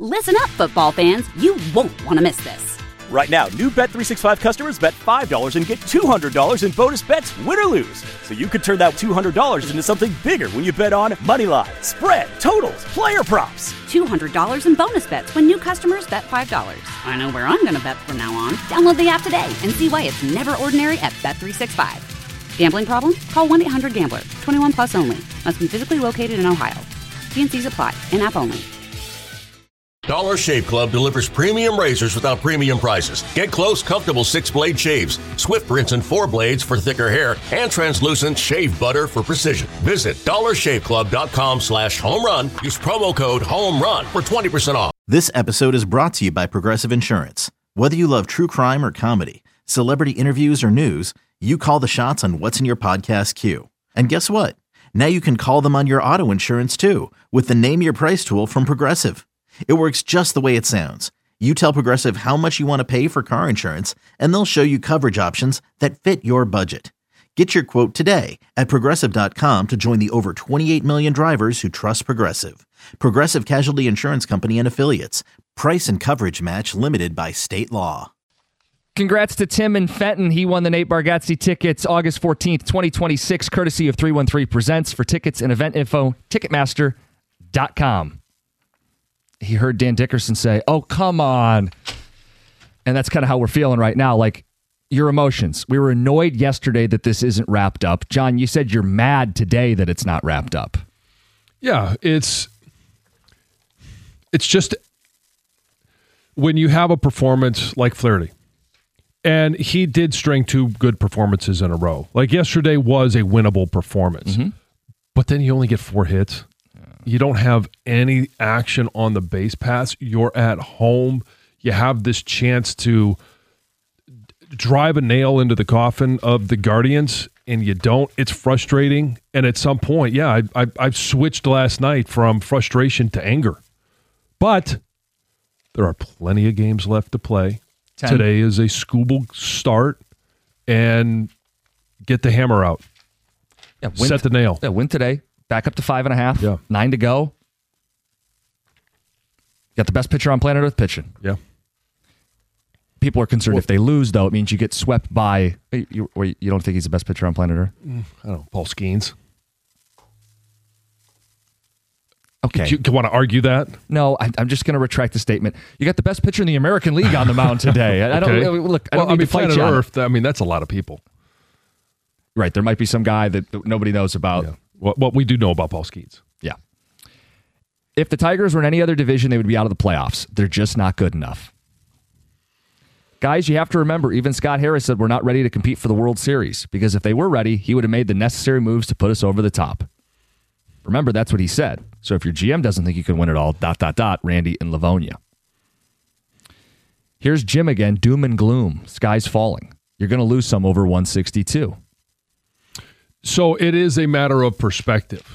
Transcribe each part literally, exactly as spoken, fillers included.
Listen up, football fans. You won't want to miss this. Right now, new Bet three sixty-five customers bet five dollars and get two hundred dollars in bonus bets, win or lose. So you could turn that two hundred dollars into something bigger when you bet on money line, spread, totals, player props. two hundred dollars in bonus bets when new customers bet five dollars. I know where I'm going to bet from now on. Download the app today and see why it's never ordinary at Bet three sixty-five. Gambling problem? Call one eight hundred gambler. twenty-one plus only. Must be physically located in Ohio. T and C's apply. In-app only. Dollar Shave Club delivers premium razors without premium prices. Get close, comfortable six-blade shaves, swift rinse and four blades for thicker hair, and translucent shave butter for precision. Visit dollarshaveclub.com slash home run. Use promo code HOMERUN for twenty percent off. This episode is brought to you by Progressive Insurance. Whether you love true crime or comedy, celebrity interviews or news, you call the shots on what's in your podcast queue. And guess what? Now you can call them on your auto insurance too with the Name Your Price tool from Progressive. It works just the way it sounds. You tell Progressive how much you want to pay for car insurance, and they'll show you coverage options that fit your budget. Get your quote today at Progressive dot com to join the over twenty-eight million drivers who trust Progressive. Progressive Casualty Insurance Company and Affiliates. Price and coverage match limited by state law. Congrats to Tim and Fenton. He won the Nate Bargatze tickets August fourteenth, twenty twenty-six, courtesy of three one three Presents. For tickets and event info, Ticketmaster dot com. He heard Dan Dickerson say, oh, come on. And that's kind of how we're feeling right now. Like, your emotions. We were annoyed yesterday that this isn't wrapped up. John, you said you're mad today that it's not wrapped up. Yeah, it's it's just when you have a performance like Flaherty, and he did string two good performances in a row. Like yesterday was a winnable performance, mm-hmm. but then you only get four hits. You don't have any action on the base paths. You're at home. You have this chance to drive a nail into the coffin of the Guardians, and you don't. It's frustrating. And at some point, yeah, I, I, I've switched last night from frustration to anger. But there are plenty of games left to play. Ten. Today is a Scooble start, and get the hammer out. Yeah, win, Set the nail. Yeah, win today. Back up to five and a half. Yeah. Nine to go. Got the best pitcher on planet Earth pitching. Yeah. People are concerned well, if they lose, though, it means you get swept by. You, you don't think he's the best pitcher on planet Earth? I don't know. Paul Skeens. Okay. Do you, do you want to argue that? No, I, I'm just going to retract the statement. You got the best pitcher in the American League on the mound today. I, I don't okay. look. I don't well, need I mean, to fight planet you on Earth. I mean, that's a lot of people. Right. There might be some guy that, that nobody knows about. Yeah. What, what we do know about Paul Skeens. Yeah. If the Tigers were in any other division, they would be out of the playoffs. They're just not good enough. Guys, you have to remember, even Scott Harris said we're not ready to compete for the World Series, because if they were ready, he would have made the necessary moves to put us over the top. Remember, that's what he said. So if your G M doesn't think you can win it all, dot, dot, dot, Randy in Livonia. Here's Jim again, doom and gloom. Sky's falling. You're going to lose some over one sixty-two. So it is a matter of perspective.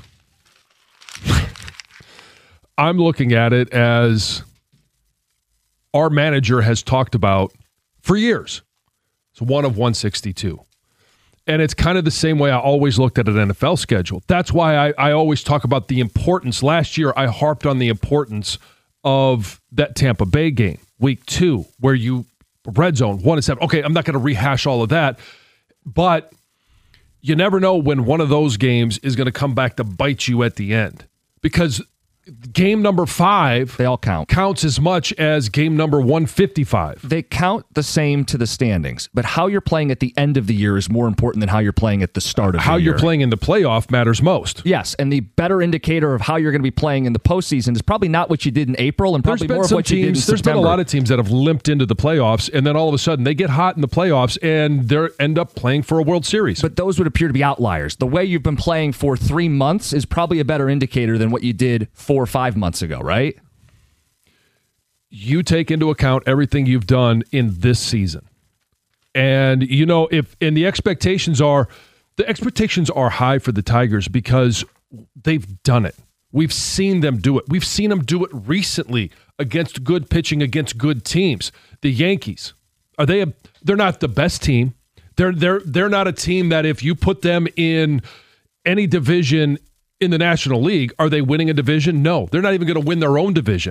I'm looking at it as our manager has talked about for years. It's one of one sixty-two. And it's kind of the same way I always looked at an N F L schedule. That's why I, I always talk about the importance. Last year, I harped on the importance of that Tampa Bay game, week two, where you red zone, one and seven. Okay, I'm not going to rehash all of that, but you never know when one of those games is going to come back to bite you at the end, because game number five, they all count, counts as much as game number one fifty-five. They count the same to the standings, but how you're playing at the end of the year is more important than how you're playing at the start of how the year. How you're playing in the playoff matters most. Yes, and the better indicator of how you're going to be playing in the postseason is probably not what you did in April, and probably more of what teams, you did in there's September. There's been a lot of teams that have limped into the playoffs, and then all of a sudden they get hot in the playoffs, and they end up playing for a World Series. But those would appear to be outliers. The way you've been playing for three months is probably a better indicator than what you did four or five months ago, right? You take into account everything you've done in this season. And, you know, if and the expectations are the expectations are high for the Tigers because they've done it. We've seen them do it. We've seen them do it recently against good pitching, against good teams. The Yankees, are they a, they're not the best team. They're they're they're not a team that if you put them in any division in the National League, are they winning a division? No, they're not even going to win their own division.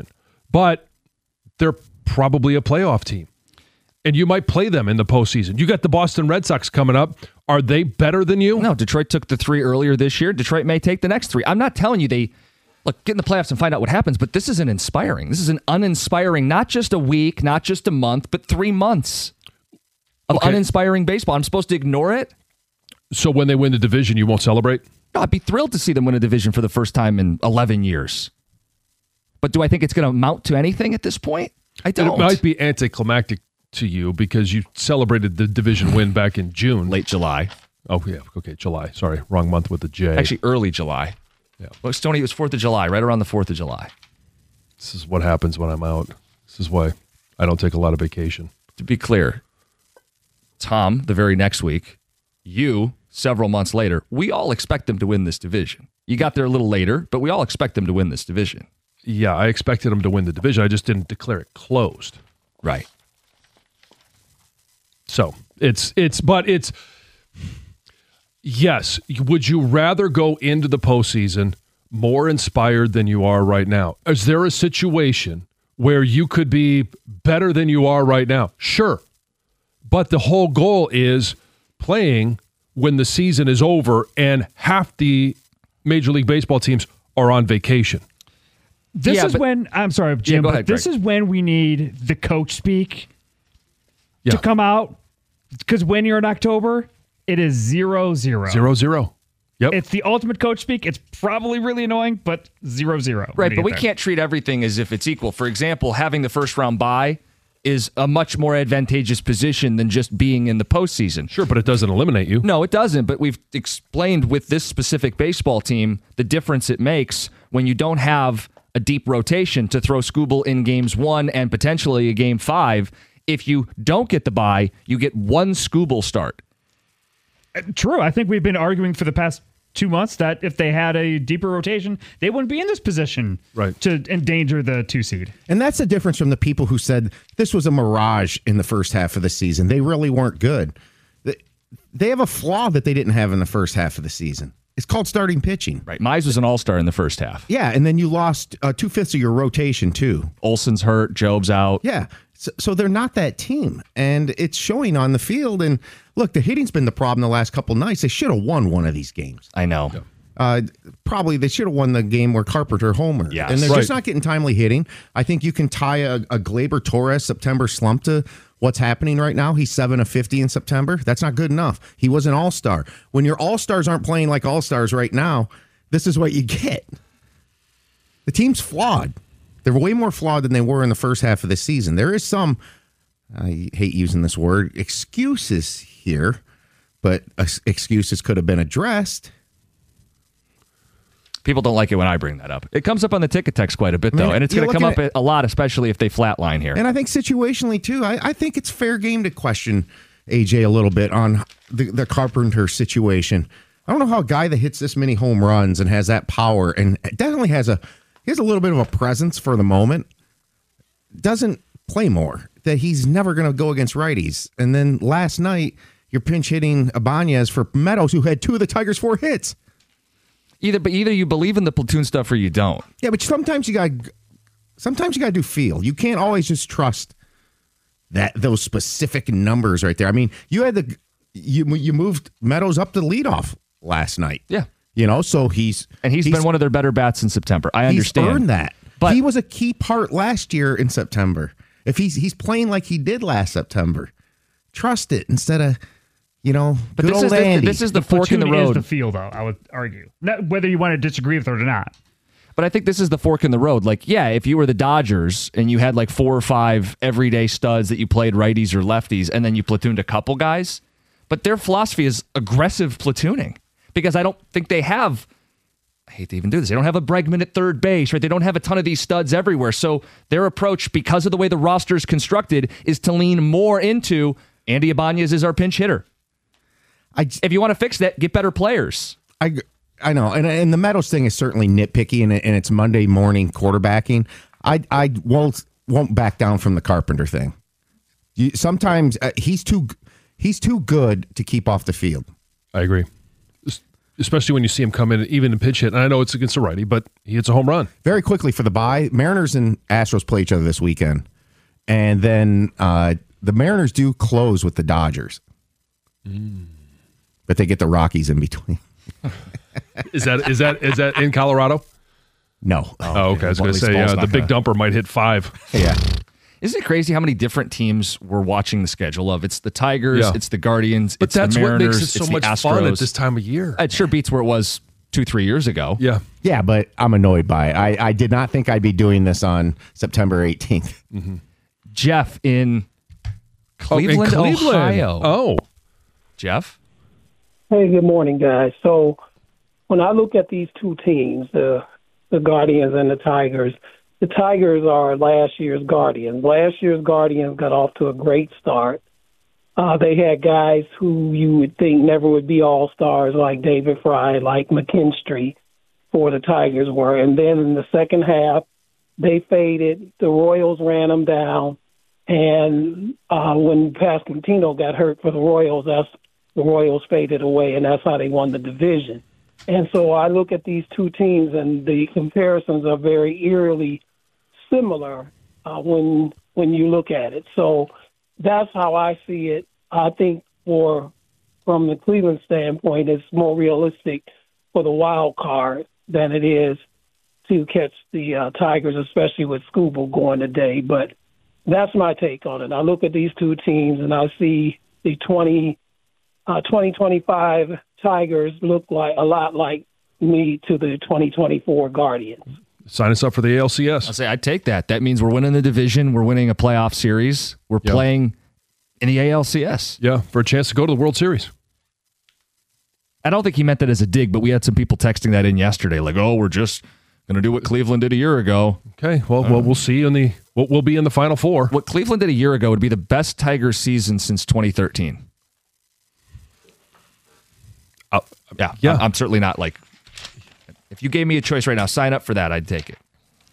but they're probably a playoff team. And you might play them in the postseason. You got the Boston Red Sox coming up. Are they better than you? No, Detroit took the three earlier this year. Detroit may take the next three. I'm not telling you they, look, get in the playoffs and find out what happens, but this isn't inspiring. This is an uninspiring, not just a week, not just a month, but three months of okay. uninspiring baseball. I'm supposed to ignore it? So when they win the division, you won't celebrate? No, I'd be thrilled to see them win a division for the first time in eleven years. But do I think it's going to amount to anything at this point? I don't. It might be anticlimactic to you because you celebrated the division win back in June. Late July. Oh, yeah. Okay, July. Sorry, wrong month with the J. Actually, early July. Yeah. Well, Stoney, it was fourth of July, right around the fourth of July. This is what happens when I'm out. This is why I don't take a lot of vacation. To be clear, Tom, the very next week, you, several months later, we all expect them to win this division. You got there a little later, but we all expect them to win this division. Yeah, I expected them to win the division. I just didn't declare it closed. Right. So it's, it's, but it's, yes. Would you rather go into the postseason more inspired than you are right now? Is there a situation where you could be better than you are right now? Sure. But the whole goal is playing when the season is over and half the Major League Baseball teams are on vacation. This yeah, is but, when, I'm sorry, Jim, yeah, go but ahead, this Greg. is when we need the coach speak yeah. to come out. Because when you're in October, it is zero, zero. Zero, zero. Yep. It's the ultimate coach speak. It's probably really annoying, but zero, zero. Right, but we there. can't treat everything as if it's equal. For example, having the first round bye is a much more advantageous position than just being in the postseason. Sure, but it doesn't eliminate you. No, it doesn't. But we've explained with this specific baseball team the difference it makes when you don't have a deep rotation to throw Skubal in games one and potentially a game five. If you don't get the bye, you get one Skubal start. True. I think we've been arguing for the past two months that if they had a deeper rotation, they wouldn't be in this position right. to endanger the two seed. And that's the difference from the people who said this was a mirage in the first half of the season. They really weren't good. They have a flaw that they didn't have in the first half of the season. It's called starting pitching. Right. Mize was an all-star in the first half. Yeah, and then you lost uh, two-fifths of your rotation, too. Olsen's hurt. Job's out. Yeah, so, so they're not that team, and it's showing on the field. And look, the hitting's been the problem the last couple nights. They should have won one of these games. I know. Yeah. Uh, probably they should have won the game where Carpenter homered. Yes. And they're Right. just not getting timely hitting. I think you can tie a, a Gleyber Torres September slump to what's happening right now. He's seven of fifty in September. That's not good enough. He was an all-star. When your all-stars aren't playing like all-stars right now, this is what you get. The team's flawed. They're way more flawed than they were in the first half of the season. There is some, I hate using this word, excuses here, but uh, excuses could have been addressed. People don't like it when I bring that up. It comes up on the ticket text quite a bit, though, I mean, and it's you going to look come up at- a lot, especially if they flatline here. And I think situationally, too, I, I think it's fair game to question A J a little bit on the, the Carpenter situation. I don't know how a guy that hits this many home runs and has that power and definitely has a he has a little bit of a presence for the moment, doesn't play more, that he's never going to go against righties. And then last night, you're pinch hitting Ibanez for Meadows, who had two of the Tigers' four hits. Either, but either you believe in the platoon stuff or you don't. Yeah, but sometimes you got sometimes you got to do feel. You can't always just trust that those specific numbers right there. I mean, you had the you you moved Meadows up to leadoff last night. Yeah, you know, so he's and he's, he's been one of their better bats in September. I understand. He's earned that, but he was a key part last year in September. If he's he's playing like he did last September, trust it instead of. You know, but good this old is the, Andy. this is the, the fork in the road. Is the field, though, I would argue. Not whether you want to disagree with it or not. But I think this is the fork in the road. Like, yeah, if you were the Dodgers and you had like four or five everyday studs that you played righties or lefties, and then you platooned a couple guys, but their philosophy is aggressive platooning because I don't think they have. I hate to even do this. They don't have a Bregman at third base, right? They don't have a ton of these studs everywhere. So their approach, because of the way the roster is constructed, is to lean more into Andy Ibanez is our pinch hitter. I, if you want to fix that, get better players. I, I know, and and the Meadows thing is certainly nitpicky, and, and it's Monday morning quarterbacking. I I won't won't back down from the Carpenter thing. You, sometimes uh, he's too he's too good to keep off the field. I agree. especially when you see him come in, even in pitch hit. And I know it's against a righty, but he hits a home run. Very quickly for the bye, Mariners and Astros play each other this weekend. And then uh, the Mariners do close with the Dodgers. Mm. But they get the Rockies in between. is that is that is that in Colorado? No. Oh, oh okay. I was going to say uh, the big dumper might hit five. Yeah. Isn't it crazy how many different teams we're watching the schedule of? It's the Tigers, Yeah. it's the Guardians, But it's that's the what Mariners, makes it so it's much the fun Astros. at this time of year. It sure beats where it was two, three years ago. Yeah. Yeah, but I'm annoyed by it. I, I did not think I'd be doing this on September eighteenth. Mm-hmm. Jeff in Cleveland, oh, in Cleveland, Ohio. Oh. Jeff? Hey, good morning, guys. So when I look at these two teams, the the Guardians and the Tigers, the Tigers are last year's Guardians. Last year's Guardians got off to a great start. Uh, they had guys who you would think never would be all-stars, like David Fry, like McKinstry, for the Tigers were. And then in the second half, they faded. The Royals ran them down. And uh, when Pasquantino got hurt for the Royals, that's the Royals faded away, and that's how they won the division. And so I look at these two teams, and the comparisons are very eerily similar uh, when when you look at it. So that's how I see it. I think for from the Cleveland standpoint, it's more realistic for the wild card than it is to catch the uh, Tigers, especially with Skubal going today. But that's my take on it. I look at these two teams, and I see the twenty, uh, twenty twenty-five Tigers look like a lot like me to the twenty twenty-four Guardians. Sign us up for the A L C S. I'll say I'd take that. That means we're winning the division. We're winning a playoff series. We're Yep. playing in the A L C S. Yeah, for a chance to go to the World Series. I don't think he meant that as a dig, but we had some people texting that in yesterday, like, "Oh, we're just going to do what Cleveland did a year ago." Okay, well, Uh, well we'll see in the we'll, we'll be in the Final Four. What Cleveland did a year ago would be the best Tigers season since twenty thirteen. Uh, Yeah, yeah. I'm, I'm certainly not like. If you gave me a choice right now, sign up for that. I'd take it.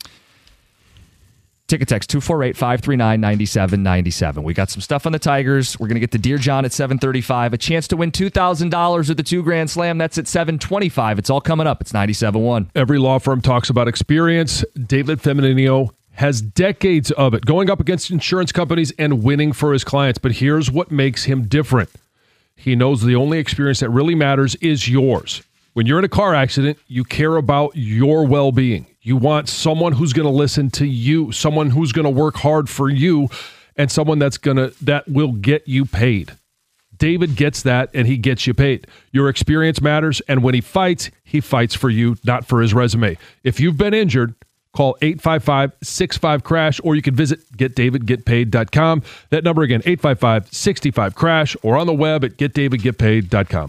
Ticket text two four eight, five three nine, nine seven nine seven. We got some stuff on the Tigers. We're going to get to Dear John at seven thirty-five. A chance to win two thousand dollars at the two Grand Slam. That's at seven twenty-five. It's all coming up. It's ninety-seven point one. Every law firm talks about experience. David Feminino has decades of it, going up against insurance companies and winning for his clients. But here's what makes him different. He knows the only experience that really matters is yours. When you're in a car accident, you care about your well-being. You want someone who's going to listen to you, someone who's going to work hard for you, and someone that's going to that will get you paid. David gets that, and he gets you paid. Your experience matters, and when he fights, he fights for you, not for his resume. If you've been injured, call eight five five, six five, crash, or you can visit get david get paid dot com. That number again, eight five five, six five, crash, or on the web at get david get paid dot com.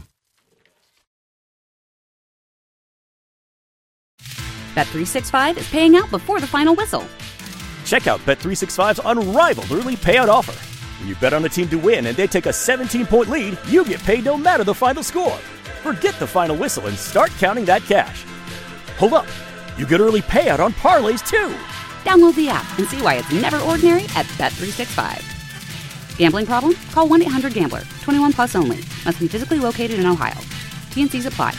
Bet three sixty-five is paying out before the final whistle. Check out Bet three sixty-five's unrivaled early payout offer. When you bet on a team to win and they take a seventeen-point lead, you get paid no matter the final score. Forget the final whistle and start counting that cash. Hold up. You get early payout on parlays, too. Download the app and see why it's never ordinary at Bet three sixty-five. Gambling problem? Call one eight hundred gambler. twenty-one plus only. Must be physically located in Ohio. T N Cs apply.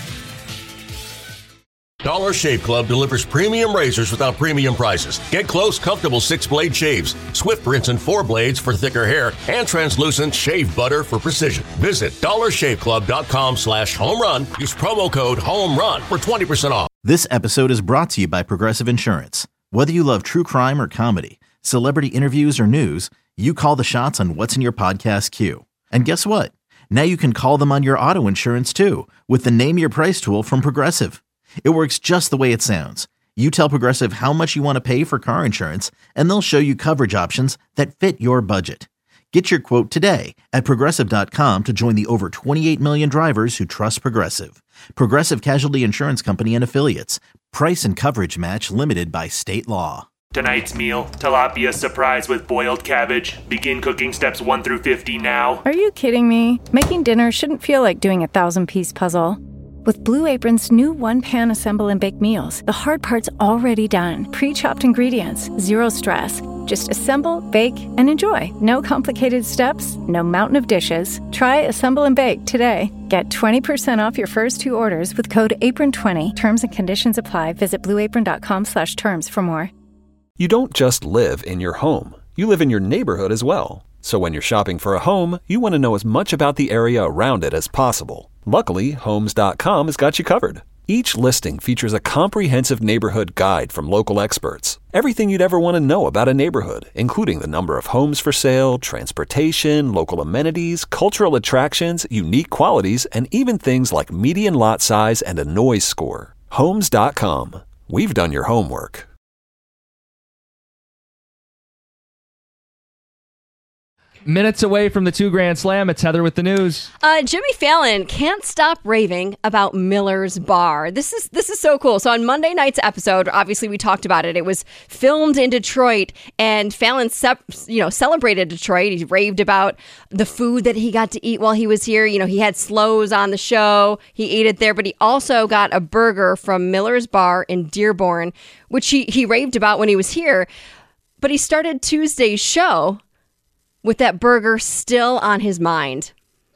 Dollar Shave Club delivers premium razors without premium prices. Get close, comfortable six-blade shaves, Swift rinse and four blades for thicker hair, and translucent shave butter for precision. Visit dollar shave club dot com slash home run. Use promo code HOMERUN for twenty percent off. This episode is brought to you by Progressive Insurance. Whether you love true crime or comedy, celebrity interviews or news, you call the shots on what's in your podcast queue. And guess what? Now you can call them on your auto insurance too with the Name Your Price tool from Progressive. It works just the way it sounds. You tell Progressive how much you want to pay for car insurance, and they'll show you coverage options that fit your budget. Get your quote today at progressive dot com to join the over twenty-eight million drivers who trust Progressive. Progressive Casualty Insurance Company and Affiliates. Price and coverage match limited by state law. Tonight's meal, tilapia surprise with boiled cabbage. Begin cooking steps one through fifty now. Are you kidding me? Making dinner shouldn't feel like doing a thousand-piece puzzle. With Blue Apron's new one-pan assemble and bake meals, the hard part's already done. Pre-chopped ingredients, zero stress. Just assemble, bake, and enjoy. No complicated steps, no mountain of dishes. Try Assemble and Bake today. Get twenty percent off your first two orders with code apron twenty. Terms and conditions apply. Visit blueapron.com slash terms for more. You don't just live in your home. You live in your neighborhood as well. So when you're shopping for a home, you want to know as much about the area around it as possible. Luckily, Homes dot com has got you covered. Each listing features a comprehensive neighborhood guide from local experts. Everything you'd ever want to know about a neighborhood, including the number of homes for sale, transportation, local amenities, cultural attractions, unique qualities, and even things like median lot size and a noise score. Homes dot com. We've done your homework. Minutes away from the two Grand Slam, it's Heather with the news. Uh, Jimmy Fallon can't stop raving about Miller's Bar. This is this is so cool. So on Monday night's episode, obviously we talked about it. It was filmed in Detroit, and Fallon, sep- you know, celebrated Detroit. He raved about the food that he got to eat while he was here. You know, he had Slows on the show. He ate it there, but he also got a burger from Miller's Bar in Dearborn, which he he raved about when he was here. But he started Tuesday's show with that burger still on his mind.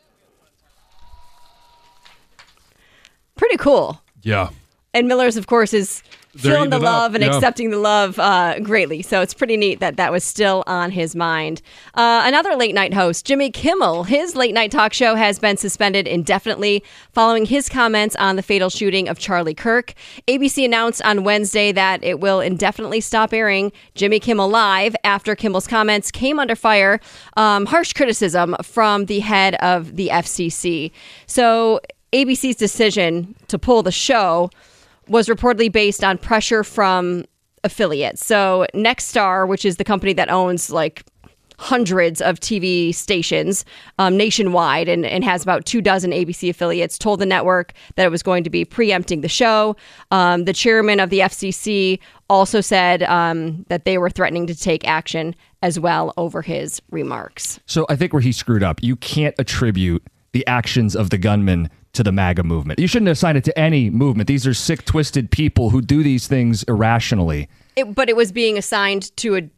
Pretty cool. Yeah. And Miller's, of course, is They're feeling the eating it up, love and yeah. accepting the love uh, greatly. So it's pretty neat that that was still on his mind. Uh, another late night host, Jimmy Kimmel, his late night talk show has been suspended indefinitely following his comments on the fatal shooting of Charlie Kirk. A B C announced on Wednesday that it will indefinitely stop airing Jimmy Kimmel Live after Kimmel's comments came under fire, um, harsh criticism from the head of the F C C. So A B C's decision to pull the show was reportedly based on pressure from affiliates. So Nexstar, which is the company that owns like hundreds of T V stations um, nationwide and, and has about two dozen A B C affiliates, told the network that it was going to be preempting the show. Um, the chairman of the F C C also said um, that they were threatening to take action as well over his remarks. So I think where he screwed up, you can't attribute the actions of the gunman to the MAGA movement. You shouldn't assign it to any movement. These are sick, twisted people who do these things irrationally. It, but it was being assigned to a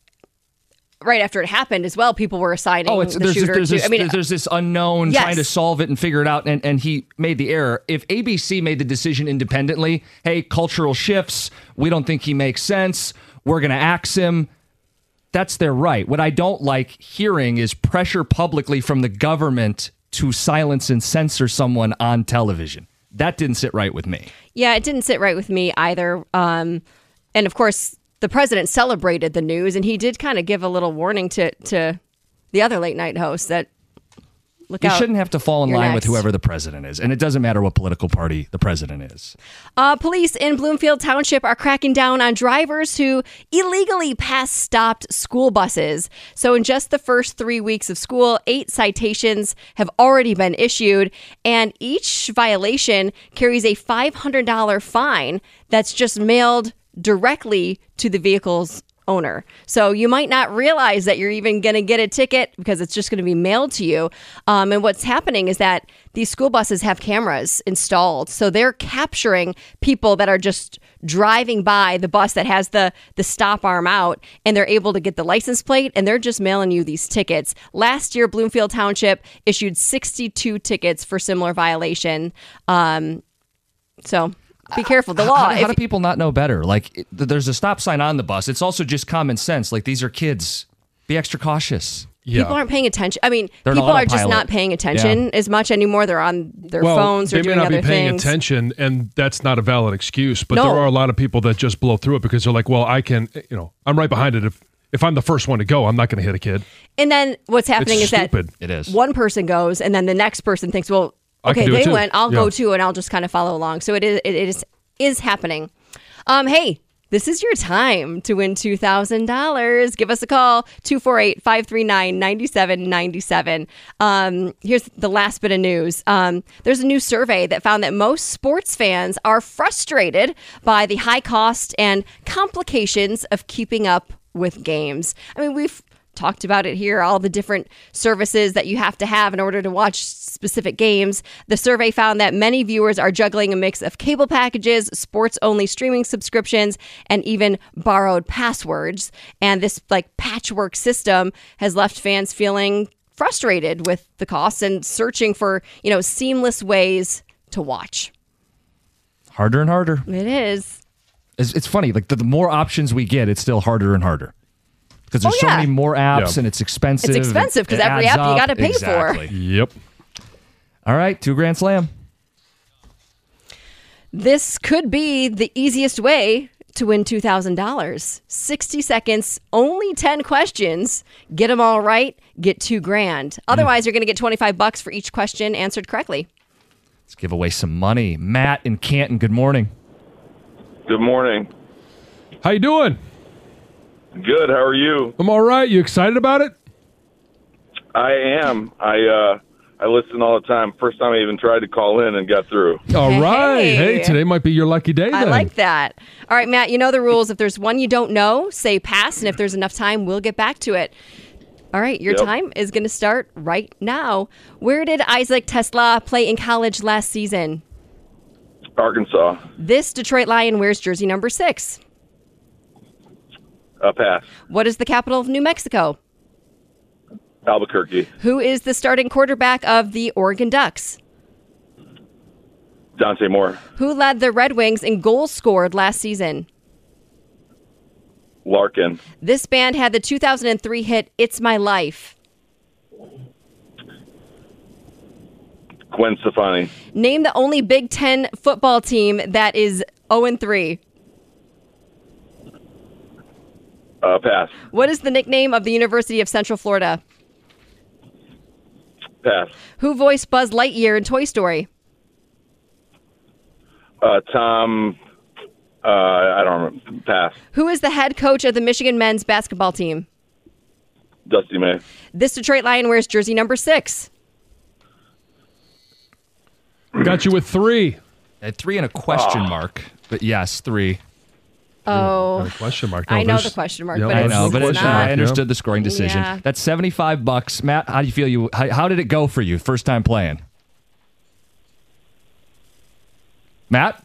right after it happened as well. People were assigning oh, it's, the there's shooter. This, there's, to, this, I mean, there's this unknown yes. trying to solve it and figure it out, and, and he made the error. If A B C made the decision independently, hey, cultural shifts, we don't think he makes sense, we're going to axe him, that's their right. What I don't like hearing is pressure publicly from the government to silence and censor someone on television. That didn't sit right with me. Yeah, it didn't sit right with me either. Um, and of course, the president celebrated the news, and he did kind of give a little warning to, to the other late night hosts that look you out. You shouldn't have to fall in You're line next. with whoever the president is. And it doesn't matter what political party the president is. Uh, police in Bloomfield Township are cracking down on drivers who illegally pass stopped school buses. So in just the first three weeks of school, eight citations have already been issued, and each violation carries a five hundred dollars fine that's just mailed directly to the vehicle's owner. So you might not realize that you're even going to get a ticket because it's just going to be mailed to you. Um, and what's happening is that these school buses have cameras installed. So they're capturing people that are just driving by the bus that has the, the stop arm out, and they're able to get the license plate, and they're just mailing you these tickets. Last year, Bloomfield Township issued sixty-two tickets for similar violation. Um, so... Be careful. The law. How, how, how if, do people not know better? Like, it, there's a stop sign on the bus. It's also just common sense. Like, these are kids. Be extra cautious. Yeah. People aren't paying attention. I mean, They're people are just autopilot. not paying attention Yeah. as much anymore. They're on their well, phones or they may doing not other be paying things. attention, and that's not a valid excuse. But No. there are a lot of people that just blow through it because they're like, "Well, I can, you know, I'm right behind it. If if I'm the first one to go, I'm not going to hit a kid." And then what's happening It's is stupid. that It is. one person goes, and then the next person thinks, "Well, I can okay, do it they too." went. I'll Yeah. go too, and I'll just kind of follow along." So it is. It is is happening. Um, hey, this is your time to win two thousand dollars. Give us a call, two four eight, five three nine, nine seven nine seven. Um, here's the last bit of news. Um, there's a new survey that found that most sports fans are frustrated by the high cost and complications of keeping up with games. I mean, we've talked about it here, all the different services that you have to have in order to watch specific games. The survey found that many viewers are juggling a mix of cable packages, sports-only streaming subscriptions, and even borrowed passwords. And this like patchwork system has left fans feeling frustrated with the costs and searching for, you know, seamless ways to watch. Harder and harder. It is. It's, it's funny. Like the, the more options we get, it's still harder and harder. Because there's oh, yeah. so many more apps Yeah. and it's expensive. It's expensive because every app you got to pay exactly. for. Yep. All right, two grand slam. This could be the easiest way to win two thousand dollars. sixty seconds, only ten questions. Get them all right, get two grand. Otherwise, mm. you're going to get twenty-five bucks for each question answered correctly. Let's give away some money. Matt in Canton, good morning. Good morning. How you doing? Good. How are you? I'm all right. You excited about it? I am. I uh, I listen all the time. First time I even tried to call in and got through. All Hey. right. Hey, today might be your lucky day then. I like that. All right, Matt, you know the rules. If there's one you don't know, say pass, and if there's enough time, we'll get back to it. All right, your Yep. time is going to start right now. Where did Isaac Tesla play in college last season? Arkansas. This Detroit Lion wears jersey number six. Uh, pass. What is the capital of New Mexico? Albuquerque. Who is the starting quarterback of the Oregon Ducks? Dante Moore. Who led the Red Wings in goals scored last season? Larkin. This band had the two thousand three hit It's My Life. Gwen Stefani. Name the only Big Ten football team that is oh and three. Uh, pass. What is the nickname of the University of Central Florida? Pass. Who voiced Buzz Lightyear in Toy Story? Uh, Tom. Uh, I don't remember. Pass. Who is the head coach of the Michigan men's basketball team? Dusty May. This Detroit Lion wears jersey number six. Got you with three. I had three and a question Oh. mark, but yes, three. Oh, Got a question mark. I No, know there's- the question mark, Yep. but I it's know, but it's, not. I understood the scoring decision. Yeah. That's seventy-five bucks. Matt, how do you feel? You how, how did it go for you first time playing? Matt?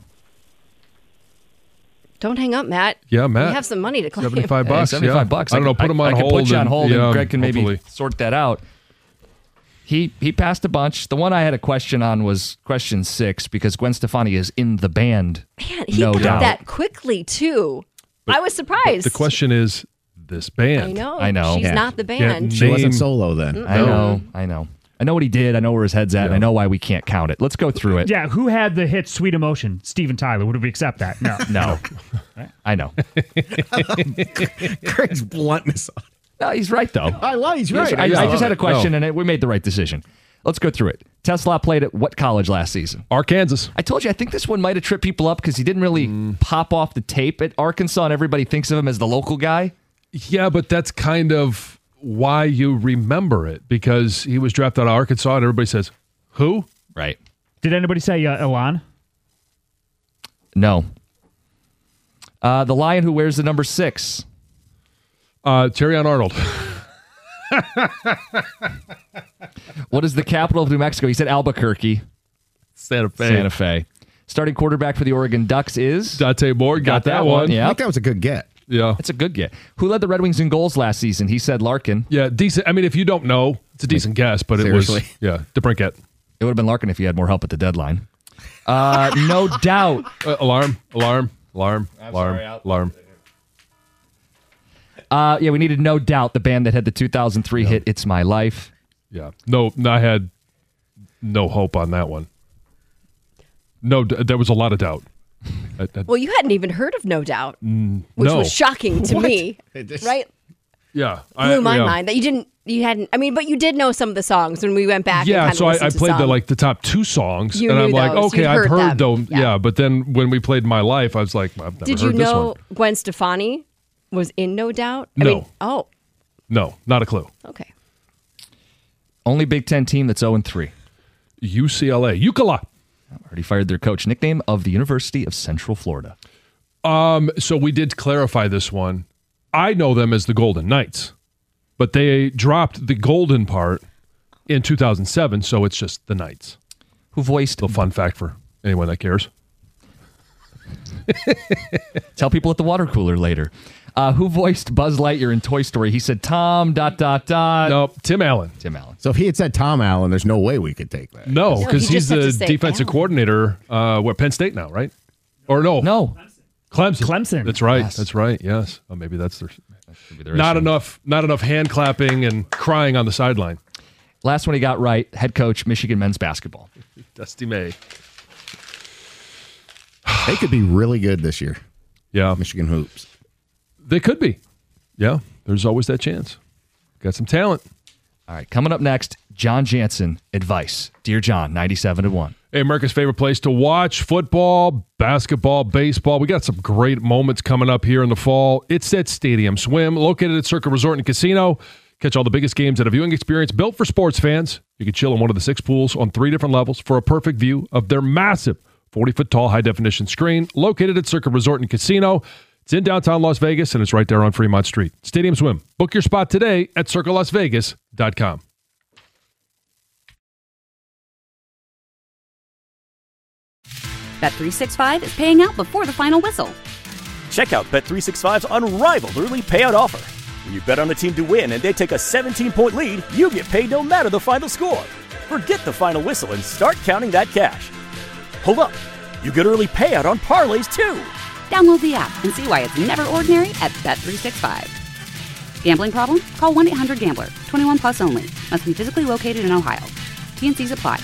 Don't hang up, Matt. Yeah, Matt. We have some money to claim. seventy-five Hey, bucks. seventy-five yeah. bucks. I don't know. Put I, them on I hold. can put you on hold, and, and yeah, Greg can maybe hopefully. sort that out. He he passed a bunch. The one I had a question on was question six because Gwen Stefani is in the band. Man, he no got doubt. that quickly, too. But- I was surprised. The question is this band. I know. I know. She's Yeah. not the Can't band. She wasn't name- solo then. I know. I know. I know what he did. I know where his head's at. And I know why we can't count it. Let's go through it. Yeah, who had the hit Sweet Emotion? Steven Tyler. Would we accept that? No. No. I know. Craig's bluntness. No, he's right, though. I like he's Yes, right. I, I love just had a it. question, No. and it, we made the right decision. Let's go through it. Tesla played at what college last season? Arkansas. I told you, I think this one might have tripped people up because he didn't really Mm. pop off the tape at Arkansas, and everybody thinks of him as the local guy. Yeah, but that's kind of why you remember it because he was drafted out of Arkansas and everybody says, who? Right. Did anybody say uh, Elon? No. Uh, the Lion who wears the number six. Uh, Terrion Arnold. What is the capital of New Mexico? He said Albuquerque. Santa Fe. Santa Fe. Starting quarterback for the Oregon Ducks is? Dante Moore. Got, Got that, that one. one, yeah. I think that was a good get. Yeah. That's a good get. Who led the Red Wings in goals last season? He said Larkin. Yeah, decent. I mean, if you don't know, it's a decent guess, but Seriously. it was, yeah, DeBrincat. It would have been Larkin if he had more help at the deadline. Uh, no doubt. Uh, alarm, alarm, alarm, I'm alarm, sorry, I'll- alarm. Uh, yeah, we needed No Doubt, the band that had the two thousand three hit It's My Life. Yeah. No, no, I had no hope on that one. No, d- there was a lot of doubt. I, I, Well, you hadn't even heard of No Doubt, which no. was shocking to What? me. It just- Right? yeah. Blew I, my yeah. mind that you didn't, you hadn't, I mean, but you did know some of the songs when we went back and Yeah, kind so of I, I listened to played the some. like the top two songs, You and knew I'm like, those. okay, You'd I've heard heard them. them. Yeah. Yeah. but then when we played My Life, I was like, I've never Did heard you this know one. Gwen Stefani was in No Doubt? I No. mean, oh, No, not a clue. okay. Only Big Ten team that's oh and three. U C L A, UCLA. Already fired their coach. Nickname of the University of Central Florida. Um, so we did clarify this one. I know them as the Golden Knights. but they dropped the golden part in two thousand seven, so it's just the Knights. Who voiced... A fun fact for anyone that cares. Tell people at the water cooler later. Uh, who voiced Buzz Lightyear in Toy Story? He said Tom, dot, dot, dot. No, Tim Allen. Tim Allen. So if he had said Tom Allen, there's no way we could take that. No, No, because he he's just had the to say defensive Allen. coordinator, uh, what, Penn State now, right? Or no. No. Clemson. Clemson. That's right. Yes. That's right. Yes. Oh, maybe that's their... Should be their Not issue. enough, not enough hand clapping and crying on the sideline. Last one he got right, head coach, Michigan men's basketball. Dusty May. They could be really good this year. Yeah. Michigan hoops. They could be. Yeah. There's always that chance. Got some talent. All right, coming up next, John Jansen, advice. Dear John, ninety-seven to one. Hey, America's favorite place to watch football, basketball, baseball. We got some great moments coming up here in the fall. It's at Stadium Swim, located at Circa Resort and Casino. Catch all the biggest games at a viewing experience built for sports fans. You can chill in one of the six pools on three different levels for a perfect view of their massive forty-foot tall high-definition screen located at Circa Resort and Casino. It's in downtown Las Vegas, and it's right there on Fremont Street. Stadium Swim. Book your spot today at circa las vegas dot com. Bet three sixty-five is paying out before the final whistle. Check out Bet three sixty-five's unrivaled early payout offer. When you bet on a team to win and they take a seventeen-point lead, you get paid no matter the final score. Forget the final whistle and start counting that cash. Hold up. You get early payout on parlays, too. Download the app and see why it's never ordinary at Bet three sixty-five. Gambling problem? Call one eight hundred gambler. twenty-one plus only. Must be physically located in Ohio. T N Cs apply.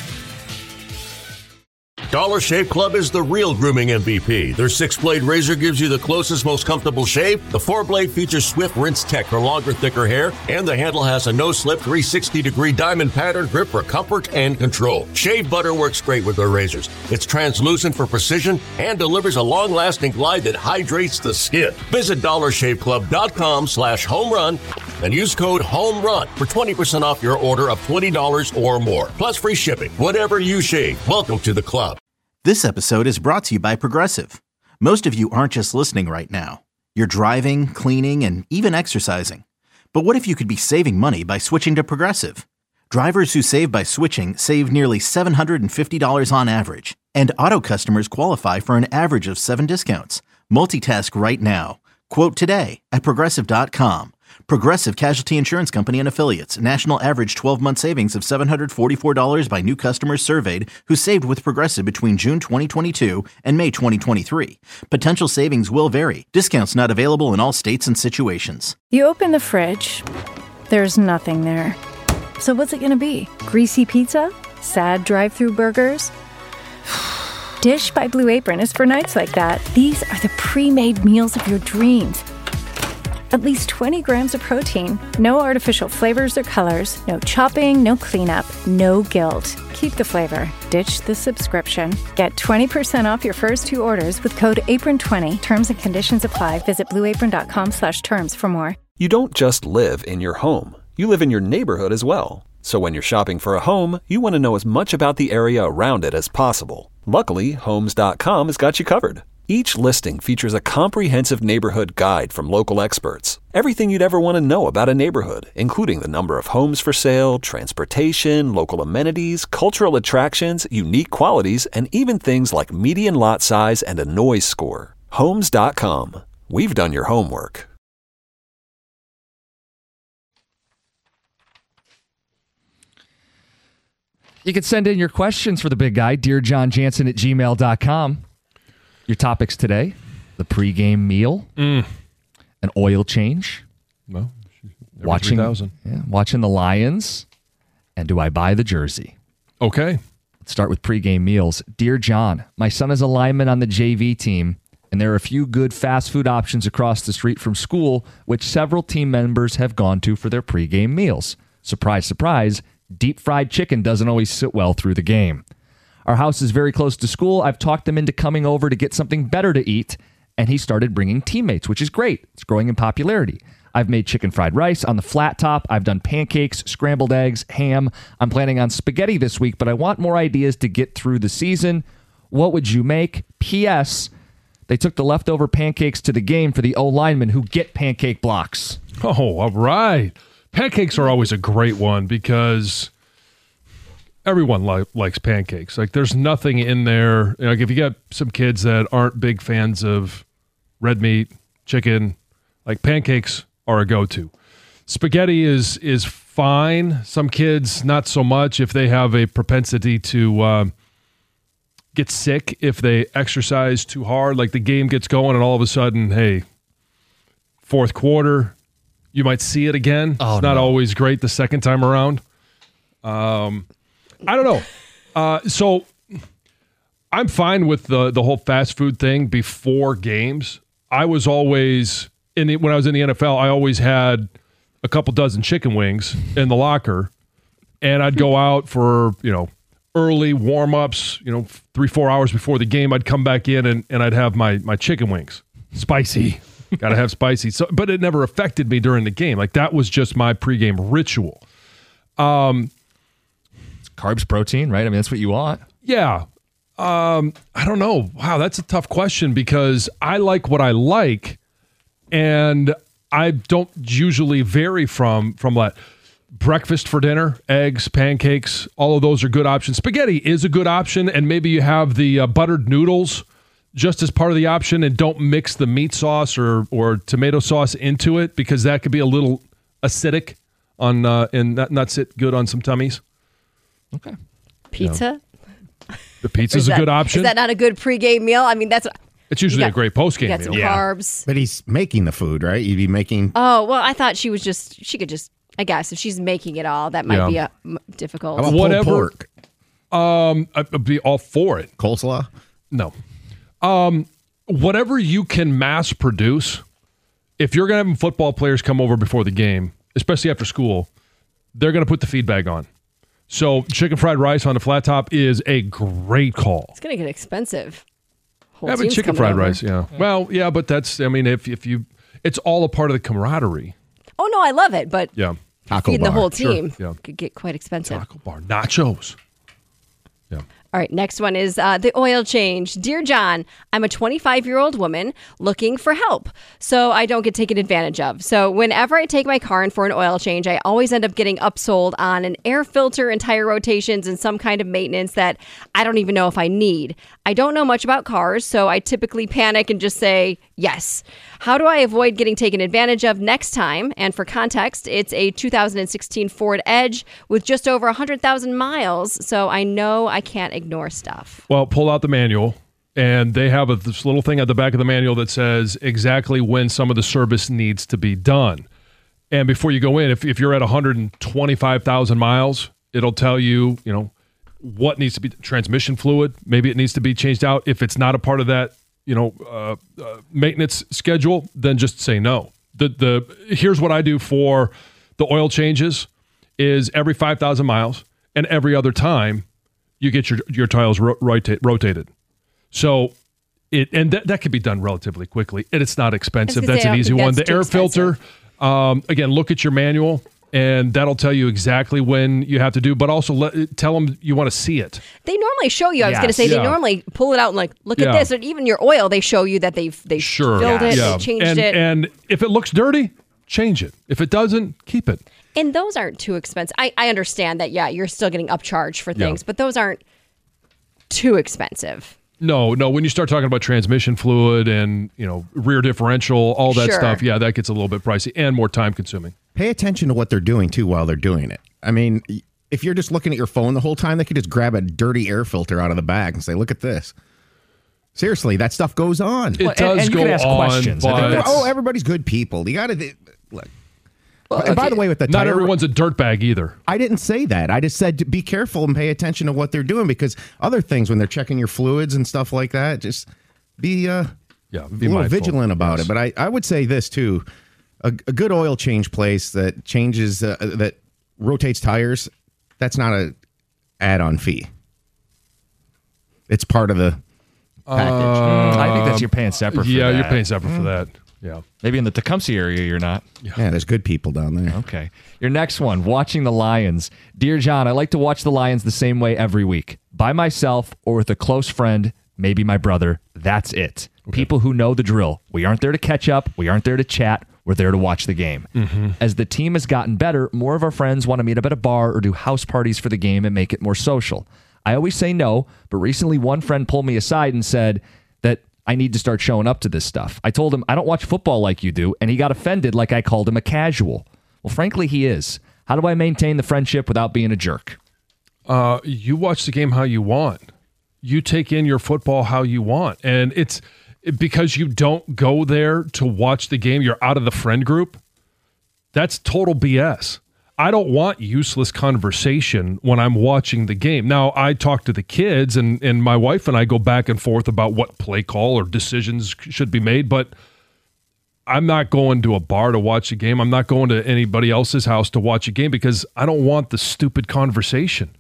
Dollar Shave Club is the real grooming M V P. Their six-blade razor gives you the closest, most comfortable shave. The four-blade features swift rinse tech for longer, thicker hair. And the handle has a no-slip three sixty degree diamond pattern grip for comfort and control. Shave butter works great with their razors. It's translucent for precision and delivers a long-lasting glide that hydrates the skin. Visit dollar shave club dot com slash home run and use code HOMERUN for twenty percent off your order of twenty dollars or more. Plus free shipping. Whatever you shave, welcome to the club. This episode is brought to you by Progressive. Most of you aren't just listening right now. You're driving, cleaning, and even exercising. But what if you could be saving money by switching to Progressive? Drivers who save by switching save nearly seven hundred fifty dollars on average. And auto customers qualify for an average of seven discounts. Multitask right now. Quote today at progressive dot com. Progressive Casualty Insurance Company and Affiliates. National average twelve-month savings of seven hundred forty-four dollars by new customers surveyed who saved with Progressive between June twenty twenty-two and May twenty twenty-three. Potential savings will vary. Discounts not available in all states and situations. You open the fridge, there's nothing there. So what's it going to be? Greasy pizza? Sad drive-through burgers? Dish by Blue Apron is for nights like that. These are the pre-made meals of your dreams. At least twenty grams of protein, no artificial flavors or colors, no chopping, no cleanup, no guilt. Keep the flavor. Ditch the subscription. Get twenty percent off your first two orders with code apron twenty. Terms and conditions apply. Visit blue apron dot com slash terms for more. You don't just live in your home. You live in your neighborhood as well. So when you're shopping for a home, you want to know as much about the area around it as possible. Luckily, homes dot com has got you covered. Each listing features a comprehensive neighborhood guide from local experts. Everything you'd ever want to know about a neighborhood, including the number of homes for sale, transportation, local amenities, cultural attractions, unique qualities, and even things like median lot size and a noise score. homes dot com. We've done your homework. You can send in your questions for the big guy, dear john jansen at gmail dot com. Your topics today, the pregame meal, mm. an oil change, well, watching, yeah, watching the Lions, and do I buy the jersey? Okay. Let's start with pregame meals. Dear John, my son is a lineman on the J V team, and there are a few good fast food options across the street from school, which several team members have gone to for their pregame meals. Surprise, surprise, deep fried chicken doesn't always sit well through the game. Our house is very close to school. I've talked them into coming over to get something better to eat, and he started bringing teammates, which is great. It's growing in popularity. I've made chicken fried rice on the flat top. I've done pancakes, scrambled eggs, ham. I'm planning on spaghetti this week, but I want more ideas to get through the season. What would you make? P S. They took the leftover pancakes to the game for the O linemen who get pancake blocks. Oh, all right. Pancakes are always a great one because everyone li- likes pancakes. Like, there's nothing in there. Like, if you got some kids that aren't big fans of red meat, chicken, like, pancakes are a go-to. Spaghetti is is fine. Some kids, not so much if they have a propensity to uh, get sick if they exercise too hard. Like, the game gets going and all of a sudden, hey, fourth quarter, you might see it again. Oh, it's not no. always great the second time around. Um, I don't know. Uh, so I'm fine with the the whole fast food thing before games. I was always in the, when I was in the N F L, I always had a couple dozen chicken wings in the locker, and I'd go out for, you know, early warm-ups, you know, three, four hours before the game. I'd come back in and, and I'd have my my chicken wings. Spicy. Got to have spicy. So, but it never affected me during the game. Like, that was just my pregame ritual. Um, It's carbs, protein, right? I mean, that's what you want. Yeah. Um, I don't know. Wow, that's a tough question because I like what I like, and I don't usually vary from from that. Breakfast for dinner, eggs, pancakes, all of those are good options. Spaghetti is a good option, and maybe you have the uh, buttered noodles just as part of the option, and don't mix the meat sauce or or tomato sauce into it because that could be a little acidic on uh, and not, not sit good on some tummies. Okay. Pizza? The pizza's Is a that- good option. Is that not a good pregame meal? I mean, that's what. It's usually you a great postgame you got meal. some carbs. But he's making the food, right? You'd be making. Oh, well, I thought she was just, she could just, I guess, if she's making it all, that might Yeah. be a, m- difficult. How about pulled Whatever. pork? Um, I'd be all for it. Coleslaw? No. Um, whatever you can mass produce, if you're going to have football players come over before the game, especially after school, they're going to put the feed bag on. So chicken fried rice on a flat top is a great call. It's going to get expensive. Whole Yeah, but team's chicken coming fried over. rice, yeah. Well, yeah, but that's, I mean, if if you, it's all a part of the camaraderie. Oh, no, I love it, but Yeah. feeding the whole Sure, team yeah. could get quite expensive. Taco bar, nachos. All right, next one is uh, the oil change. Dear John, I'm a twenty-five-year-old woman looking for help, so I don't get taken advantage of. So whenever I take my car in for an oil change, I always end up getting upsold on an air filter and tire rotations and some kind of maintenance that I don't even know if I need. I don't know much about cars, so I typically panic and just say yes. How do I avoid getting taken advantage of next time? And for context, it's a two thousand sixteen Ford Edge with just over one hundred thousand miles, so I know I can't ignore stuff. Well, pull out the manual, and they have a, this little thing at the back of the manual that says exactly when some of the service needs to be done. And before you go in, if, if you're at one hundred twenty-five thousand miles, it'll tell you, you know, what needs to be transmission fluid. Maybe it needs to be changed out. If it's not a part of that, you know, uh, uh, maintenance schedule, then just say no. The the here's what I do for the oil changes is every five thousand miles, and every other time you get your your tires ro- rotate, rotated. So it and that that could be done relatively quickly, and it's not expensive. gonna That's say, I an don't easy think one. that's The too air filter, um, again, look at your manual. And that'll tell you exactly when you have to do, but also let, tell them you want to see it. They normally show you. I was going to Yes. say Yeah. they normally pull it out and like look Yeah. at this. Or even your oil, they show you that they've they Sure. filled it, Yeah. they changed and, it, And if it looks dirty, change it. If it doesn't, keep it. and those aren't too expensive. I, I understand that. Yeah, you're still getting upcharged for Yeah. things, but those aren't too expensive. No, no. When you start talking about transmission fluid and, you know, rear differential, all that Sure. stuff, yeah, that gets a little bit pricey and more time consuming. Pay attention to what they're doing, too, while they're doing it. I mean, if you're just looking at your phone the whole time, they could just grab a dirty air filter out of the bag and say, look at this. Seriously, that stuff goes on. It does go on, but oh, everybody's good people. You got to look. And by the way, with the not tire, everyone's a dirtbag either. I didn't say that. I just said to be careful and pay attention to what they're doing because other things when they're checking your fluids and stuff like that, just be uh, yeah, a be little mindful. vigilant about Yes. it. But I, I would say this too: a, a good oil change place that changes uh, that rotates tires. That's not a add-on fee. It's part of the package. Mm, I think that's you're paying separate for Uh, Yeah, that. you're paying separate Mm. for that. Yeah. Maybe in the Tecumseh area you're not. Yeah, there's good people down there. Okay. Your next one, watching the Lions. Dear John, I like to watch the Lions the same way every week. By myself or with a close friend, maybe my brother. That's it. People who know the drill. We aren't there to catch up. We aren't there to chat. were there to watch the game. Mm-hmm. As the team has gotten better, more of our friends want to meet up at a bar or do house parties for the game and make it more social. I always say no, but recently one friend pulled me aside and said that I need to start showing up to this stuff. I told him I don't watch football like you do, and he got offended like I called him a casual. Well, frankly, he is. How do I maintain the friendship without being a jerk? Uh, you watch the game how you want. You take in your football how you want. And it's because you don't go there to watch the game, you're out of the friend group. That's total B S. I don't want useless conversation when I'm watching the game. Now, I talk to the kids, and, and my wife and I go back and forth about what play call or decisions should be made, but I'm not going to a bar to watch a game. I'm not going to anybody else's house to watch a game because I don't want the stupid conversation.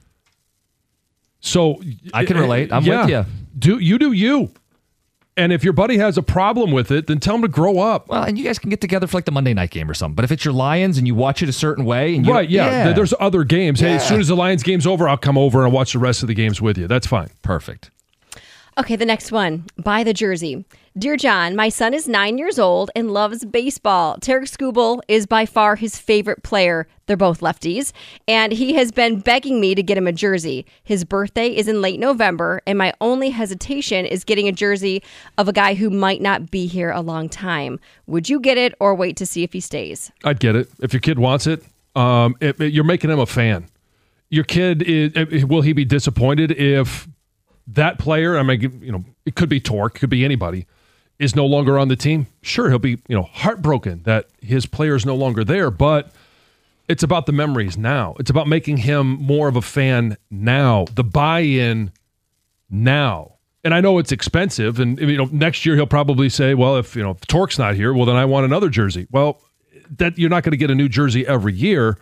So I can relate. I'm yeah, with you. Do you do you? And if your buddy has a problem with it, then tell him to grow up. Well, and you guys can get together for like the Monday night game or something. But if it's your Lions and you watch it a certain way, and you right, yeah, yeah. there's other games. Hey, Yeah. as soon as the Lions game's over, I'll come over and watch the rest of the games with you. That's fine. Perfect. Okay, the next one. Buy the jersey. Dear John, my son is nine years old and loves baseball. Tarek Skubal is by far his favorite player. They're both lefties. And he has been begging me to get him a jersey. His birthday is in late November, and my only hesitation is getting a jersey of a guy who might not be here a long time. Would you get it or wait to see if he stays? I'd get it. If your kid wants it, um, it, it- you're making him a fan. Your kid, is, it- will he be disappointed if that player, I mean, you know, it could be Torque, could be anybody, is no longer on the team? Sure, he'll be, you know, heartbroken that his player is no longer there, but it's about the memories now. It's about making him more of a fan now, the buy-in now. And I know it's expensive, and you know, next year he'll probably say, well, if, you know, if Torque's not here, well, then I want another jersey. Well, that you're not going to get a new jersey every year,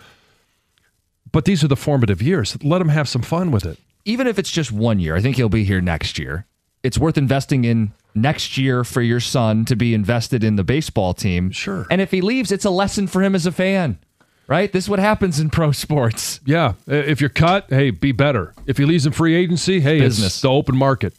but these are the formative years. Let him have some fun with it. Even if it's just one year, I think he'll be here next year. It's worth investing in next year for your son to be invested in the baseball team. Sure. And if he leaves, it's a lesson for him as a fan, right? This is what happens in pro sports. Yeah. If you're cut, hey, be better. If he leaves in free agency, hey, Business. it's the open market.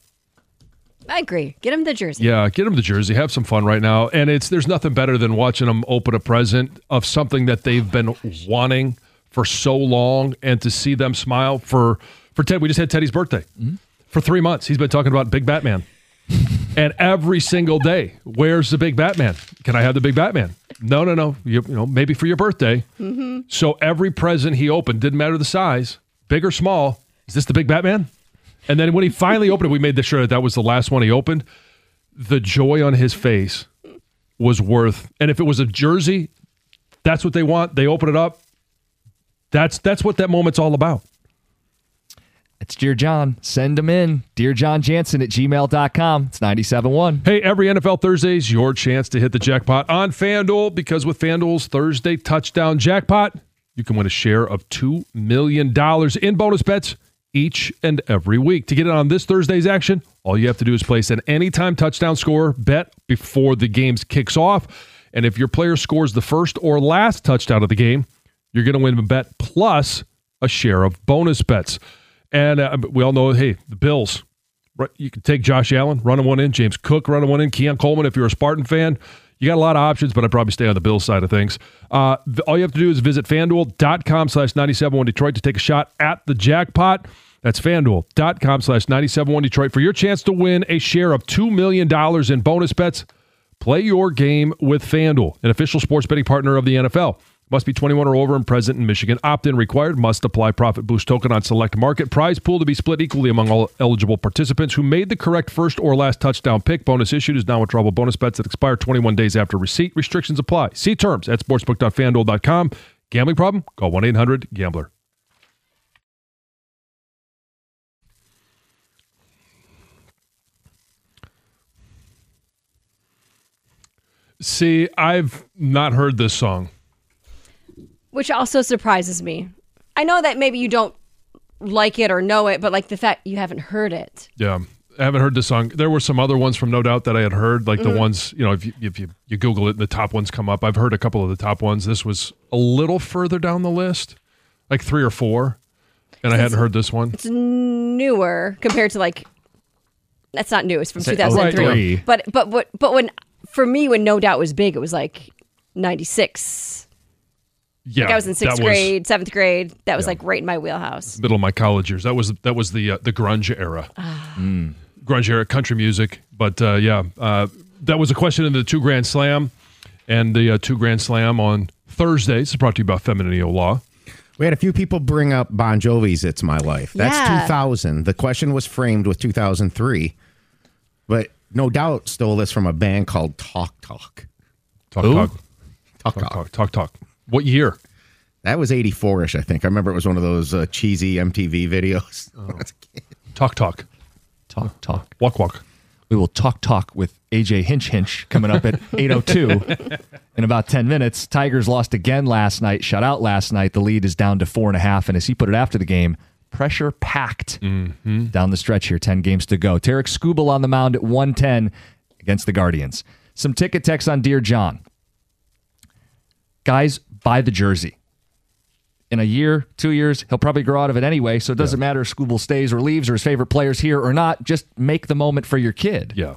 I agree. Get him the jersey. Yeah, get him the jersey. Have some fun right now. And it's there's nothing better than watching them open a present of something that they've been wanting for so long, and to see them smile for for Ted. We just had Teddy's birthday. Mm-hmm. For three months, he's been talking about Big Batman. And every single day, where's the Big Batman? Can I have the Big Batman? No, no, no. You, you know, maybe for your birthday. Mm-hmm. So every present he opened, didn't matter the size, big or small, is this the Big Batman? And then when he finally opened it, we made sure that that was the last one he opened. The joy on his face was worth, and if it was a jersey, that's what they want. They open it up. That's that's what that moment's all about. It's Dear John. Send them in. Dear John Jansen at gmail dot com. It's ninety-seven point one. Hey, every N F L Thursday is your chance to hit the jackpot on FanDuel, because with FanDuel's Thursday touchdown jackpot, you can win a share of two million dollars in bonus bets each and every week. To get in on this Thursday's action, all you have to do is place an anytime touchdown score bet before the game kicks off. And if your player scores the first or last touchdown of the game, you're going to win a bet plus a share of bonus bets. And uh, we all know, hey, the Bills, right? You can take Josh Allen, running one in, James Cook running one in, Keon Coleman if you're a Spartan fan. You got a lot of options, but I'd probably stay on the Bills side of things. Uh, all you have to do is visit FanDuel.com slash 971 Detroit to take a shot at the jackpot. That's FanDuel.com slash 971 Detroit for your chance to win a share of two million dollars in bonus bets. Play your game with FanDuel, an official sports betting partner of the N F L. Must be twenty-one or over and present in Michigan. Opt-in required. Must apply profit boost token on select market. Prize pool to be split equally among all eligible participants who made the correct first or last touchdown pick. Bonus issued is non-withdrawable bonus bets that expire twenty-one days after receipt. Restrictions apply. See terms at sportsbook dot fan duel dot com. Gambling problem? Call one eight hundred gambler. See, I've not heard this song. Which also surprises me. I know that maybe you don't like it or know it, but like the fact you haven't heard it. Yeah, I haven't heard this song. There were some other ones from No Doubt that I had heard, like Mhm. the ones, you know, if you, if you, you Google it, the top ones come up. I've heard a couple of the top ones. This was a little further down the list, like three or four, and I hadn't heard this one. It's newer compared to like, that's not new. It's from Say- two thousand three. Right, yeah. But but what but when for me when No Doubt was big, it was like ninety-six. Yeah, like I was in sixth that was grade, seventh grade. That was Yeah. like right in my wheelhouse. middle of my college years. That was that was the uh, the grunge era. Mm. Grunge era, country music. But uh, yeah, uh, that was a question in the two Grand Slam, and the uh, two Grand Slam on Thursday. This is brought to you by Femininity Law. We had a few people bring up Bon Jovi's It's My Life. That's Yeah. two thousand. The question was framed with two thousand three, but no doubt stole this from a band called Talk Talk. Talk Who? talk. Talk Talk talk talk talk. What year? That was eighty-four-ish, I think. I remember it was one of those uh, cheesy M T V videos. Talk talk. Talk talk. Walk walk. We will talk talk with A J Hinch Hinch coming up at eight oh two in about ten minutes. Tigers lost again last night, shut out last night. The lead is down to four and a half. And as he put it after the game, pressure packed mm-hmm. down the stretch here. ten games to go. Tarek Skubal on the mound at one ten against the Guardians. Some ticket texts on Dear John. Guys, buy the jersey. In a year, two years, he'll probably grow out of it anyway, so it doesn't yeah. matter if Skubal stays or leaves or his favorite player's here or not. Just make the moment for your kid. Yeah.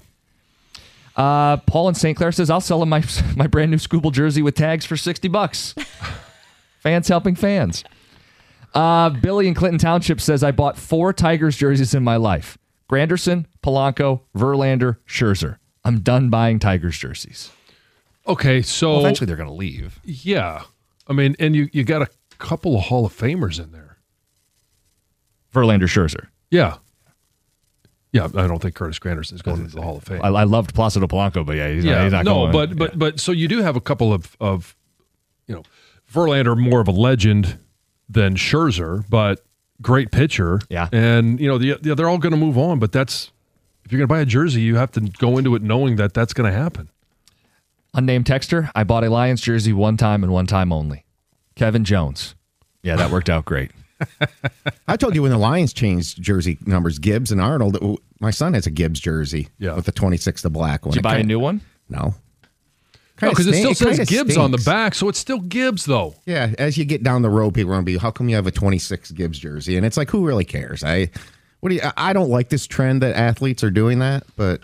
Uh, Paul in Saint Clair says, I'll sell him my, my brand new Skubal jersey with tags for sixty bucks. Fans helping fans. Uh, Billy in Clinton Township says, I bought four Tigers jerseys in my life. Granderson, Polanco, Verlander, Scherzer. I'm done buying Tigers jerseys. Okay, so... Well, eventually they're going to leave. Yeah. I mean, and you, you got a couple of Hall of Famers in there. Verlander, Scherzer. Yeah. Yeah, I don't think Curtis Granderson is going into the Hall of Fame. I, I loved Placido Polanco, but yeah, he's yeah, not, he's not no, going. but but yeah. but so you do have a couple of of you know, Verlander more of a legend than Scherzer, but great pitcher. Yeah, and you know the, the, they're all going to move on, but that's if you're going to buy a jersey, you have to go into it knowing that that's going to happen. Unnamed texter, I bought a Lions jersey one time and one time only. Kevin Jones. Yeah, that worked out great. I told you when the Lions changed jersey numbers, Gibbs and Arnold, my son has a Gibbs jersey yeah. with the twenty-six, the black one. Did you it buy kinda, a new one? No. No, because it still it says Gibbs stinks. on the back, so it's still Gibbs, though. Yeah, as you get down the road, people are going to be, how come you have a twenty-six Gibbs jersey? And it's like, who really cares? I what do you? I don't like this trend that athletes are doing that, but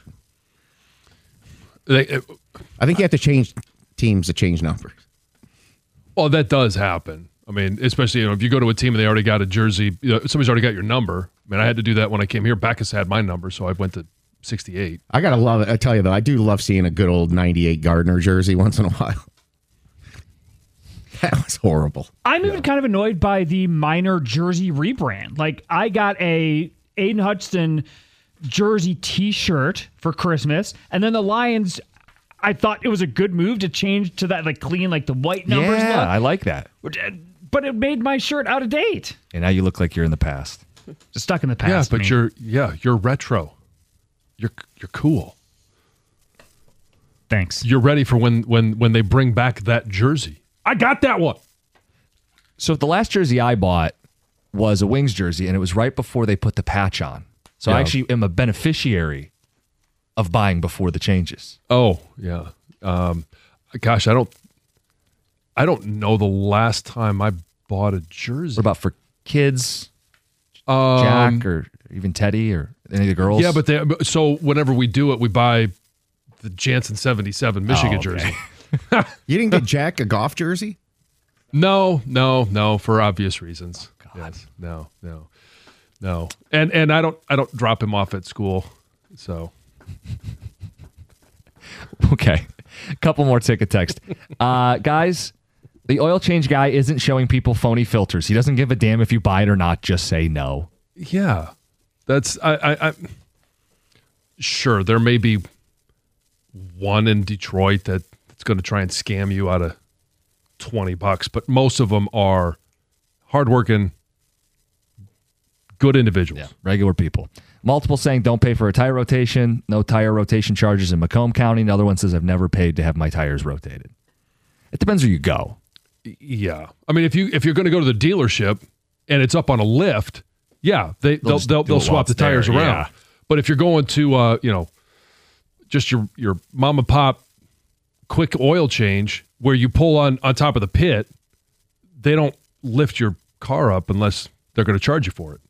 they, it, I think you have to change teams to change numbers. Well, that does happen. I mean, especially you know, if you go to a team and they already got a jersey, you know, somebody's already got your number. I mean, I had to do that when I came here. Backus had my number, so I went to sixty-eight. I gotta love it. I tell you though, I do love seeing a good old ninety-eight Gardner jersey once in a while. That was horrible. I'm yeah. even kind of annoyed by the minor jersey rebrand. Like, I got a Aiden Hutchinson jersey T-shirt for Christmas, and then the Lions. I thought it was a good move to change to that like clean, like the white numbers. Yeah, look. I like that. But it made my shirt out of date. And now you look like you're in the past. Just stuck in the past. Yeah, but me. you're yeah, you're retro. You're you're cool. Thanks. You're ready for when when when they bring back that jersey. I got that one. So the last jersey I bought was a Wings jersey, and it was right before they put the patch on. So yeah. I actually am a beneficiary of buying before the changes. Oh yeah. Um, gosh, I don't. I don't know the last time I bought a jersey. What about for kids, um, Jack, or even Teddy, or any of the girls? Yeah, but they, so whenever we do it, we buy the Jansen seventy-seven Michigan oh, okay. jersey. You didn't get Jack a golf jersey? No, no, no, for obvious reasons. Oh, God. Yes, no, no, no, and and I don't I don't drop him off at school, so. Okay, a couple more ticket text, uh, guys. The oil change guy isn't showing people phony filters. He doesn't give a damn if you buy it or not. Just say no. Yeah, that's I. I, I sure, there may be one in Detroit that, that's going to try and scam you out of twenty bucks, but most of them are hardworking, good individuals. Yeah, regular people. Multiple saying don't pay for a tire rotation. No tire rotation charges in Macomb County. Another one says I've never paid to have my tires rotated. It depends where you go. Yeah, I mean, if you if you're going to go to the dealership and it's up on a lift, yeah, they they'll they'll, they'll, they'll swap the tires there, around. Yeah. But if you're going to uh, you know, just your your mom and pop quick oil change where you pull on on top of the pit, they don't lift your car up unless they're going to charge you for it.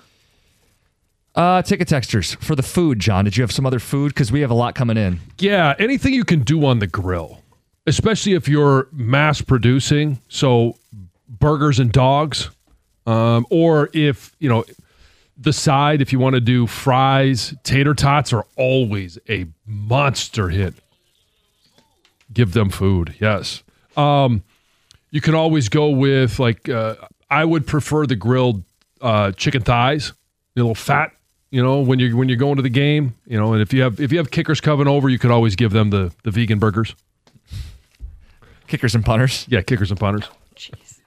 Uh, ticket texters for the food, John. Did you have some other food? Because we have a lot coming in. Yeah, anything you can do on the grill. especially if you're mass producing, so burgers and dogs, um, or if, you know, the side, if you want to do fries, tater tots are always a monster hit. Give them food, yes. Um, you can always go with, like, uh, I would prefer the grilled uh, chicken thighs, a little fat, you know, when you're when you're going to the game, you know, and if you have if you have kickers coming over, you could always give them the, the vegan burgers. Kickers and punters? Yeah, kickers and punters. Jeez.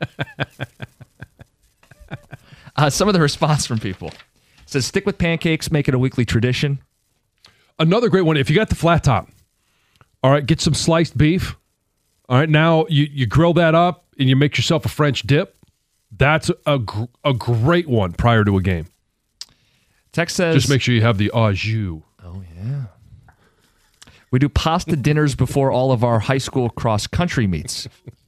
uh, some of the response from people. It says, stick with pancakes, make it a weekly tradition. Another great one, if you got the flat top, all right, get some sliced beef. All right, now you, you grill that up and you make yourself a French dip. That's a, gr- a great one prior to a game. Text says... Just make sure you have the au jus. Oh, yeah. We do pasta dinners before all of our high school cross-country meets.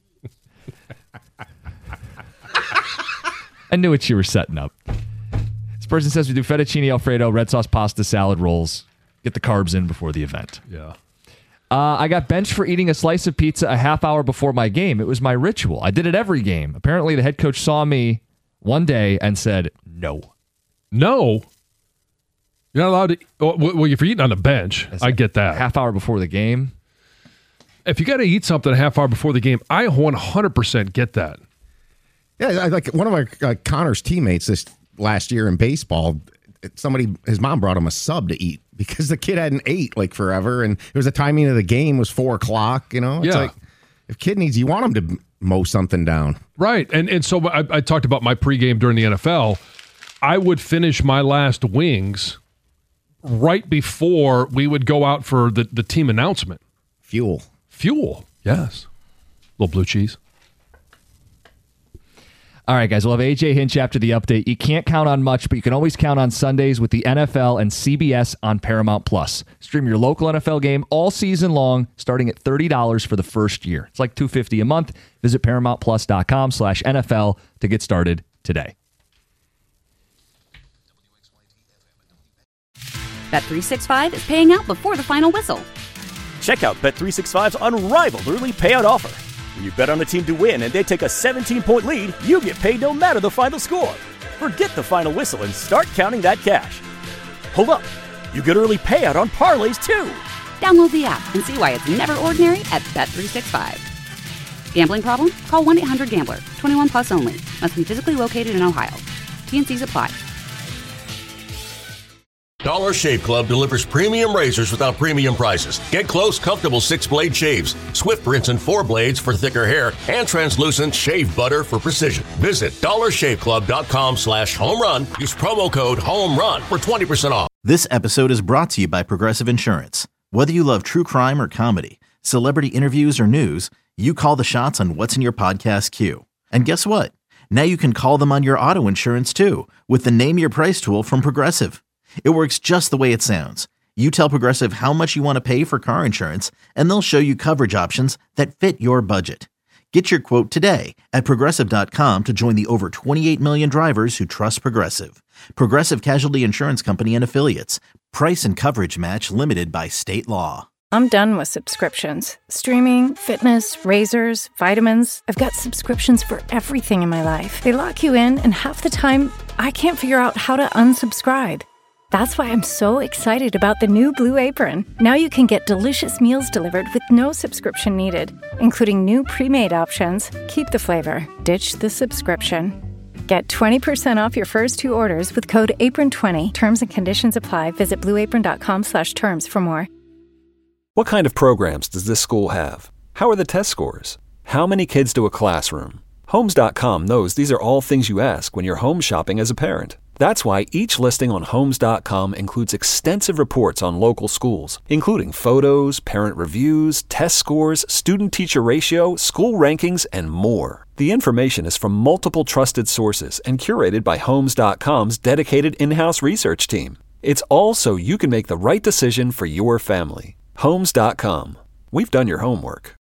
I knew what you were setting up. This person says we do fettuccine Alfredo, red sauce pasta, salad rolls. Get the carbs in before the event. Yeah. Uh, I got benched for eating a slice of pizza a half hour before my game. It was my ritual. I did it every game. Apparently, the head coach saw me one day and said, no. No? You're not allowed to... Well, if you're eating on the bench, That's I get that. Half hour before the game. If you got to eat something a half hour before the game, I one hundred percent get that. Yeah, I, like one of my uh, Connor's teammates this last year in baseball, somebody, his mom brought him a sub to eat because the kid hadn't ate like forever, and it was the timing of the game was four o'clock. You know, it's yeah. like if kid needs, you want him to mow something down, right? And and so I, I talked about my pregame during the N F L. I would finish my last wings right before we would go out for the, the team announcement. Fuel, fuel, yes. Little blue cheese. All right, guys, we'll have A J Hinch after the update. You can't count on much, but you can always count on Sundays with the N F L and C B S on Paramount Plus. Stream your local N F L game all season long, starting at thirty dollars for the first year. It's like two hundred fifty dollars a month. Visit ParamountPlus.com slash NFL to get started today. Bet three sixty-five is paying out before the final whistle. Check out Bet three sixty-five's unrivaled early payout offer. When you bet on a team to win and they take a seventeen-point lead, you get paid no matter the final score. Forget the final whistle and start counting that cash. Hold up. You get early payout on parlays, too. Download the app and see why it's never ordinary at Bet three sixty-five. Gambling problem? Call one eight hundred gambler. twenty-one plus only. Must be physically located in Ohio. T and Cs apply. Dollar Shave Club delivers premium razors without premium prices. Get close, comfortable six-blade shaves, Swift rinse and four blades for thicker hair, and translucent shave butter for precision. Visit dollarshaveclub.com slash home run. Use promo code HOMERUN for twenty percent off. This episode is brought to you by Progressive Insurance. Whether you love true crime or comedy, celebrity interviews or news, you call the shots on what's in your podcast queue. And guess what? Now you can call them on your auto insurance too with the Name Your Price tool from Progressive. It works just the way it sounds. You tell Progressive how much you want to pay for car insurance, and they'll show you coverage options that fit your budget. Get your quote today at Progressive dot com to join the over twenty-eight million drivers who trust Progressive. Progressive Casualty Insurance Company and Affiliates. Price and coverage match limited by state law. I'm done with subscriptions. Streaming, fitness, razors, vitamins. I've got subscriptions for everything in my life. They lock you in, and half the time, I can't figure out how to unsubscribe. That's why I'm so excited about the new Blue Apron. Now you can get delicious meals delivered with no subscription needed, including new pre-made options. Keep the flavor, ditch the subscription. Get twenty percent off your first two orders with code apron twenty. Terms and conditions apply. Visit blueapron.com slash terms for more. What kind of programs does this school have? How are the test scores? How many kids do a classroom? Homes dot com knows these are all things you ask when you're home shopping as a parent. That's why each listing on Homes dot com includes extensive reports on local schools, including photos, parent reviews, test scores, student-teacher ratio, school rankings, and more. The information is from multiple trusted sources and curated by Homes dot com's dedicated in-house research team. It's all so you can make the right decision for your family. Homes dot com. We've done your homework.